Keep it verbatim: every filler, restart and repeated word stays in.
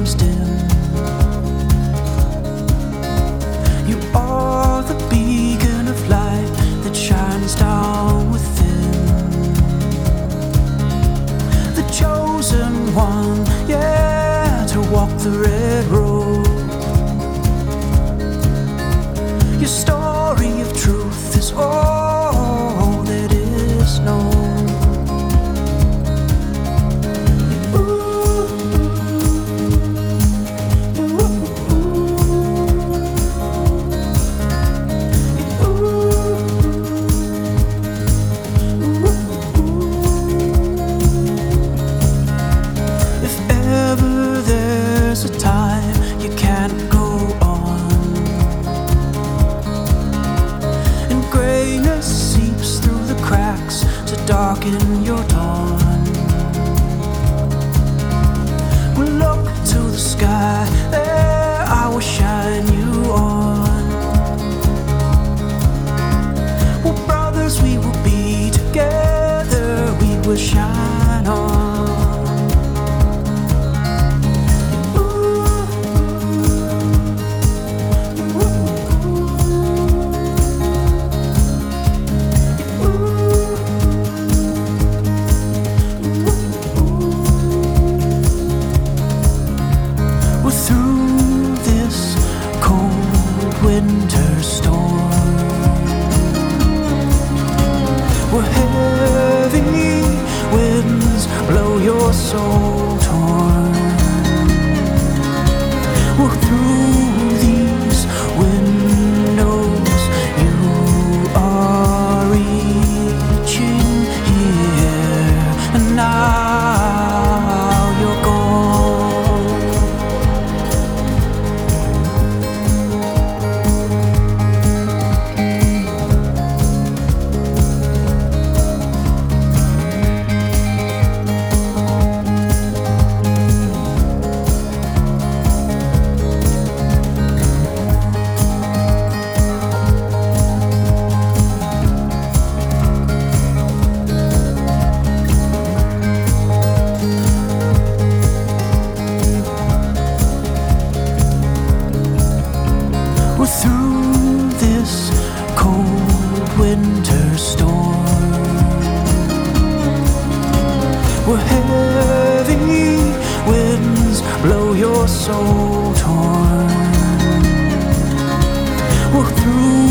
days dim. You are the beacon of light that shines down within. The chosen one, yeah, to walk the red road. Your story of truth is all that is known. Darken your dawn. We'll look to the sky, there I will shine you on. Well, brothers, we will be together, we will shine on. Through this cold winter storm, where heavy winds blow your soul torn. Well, through these windows you are reaching here, and now you're gone. Through this cold winter storm, where heavy winds blow your soul torn. Well, through